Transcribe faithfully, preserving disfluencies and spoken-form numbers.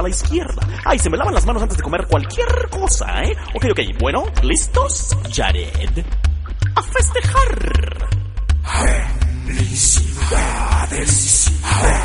a la izquierda. Ay, se me lavan las manos antes de comer cualquier cosa, ¿eh? Ok, ok, bueno, ¿listos? Jared, a festejar. Felicidades.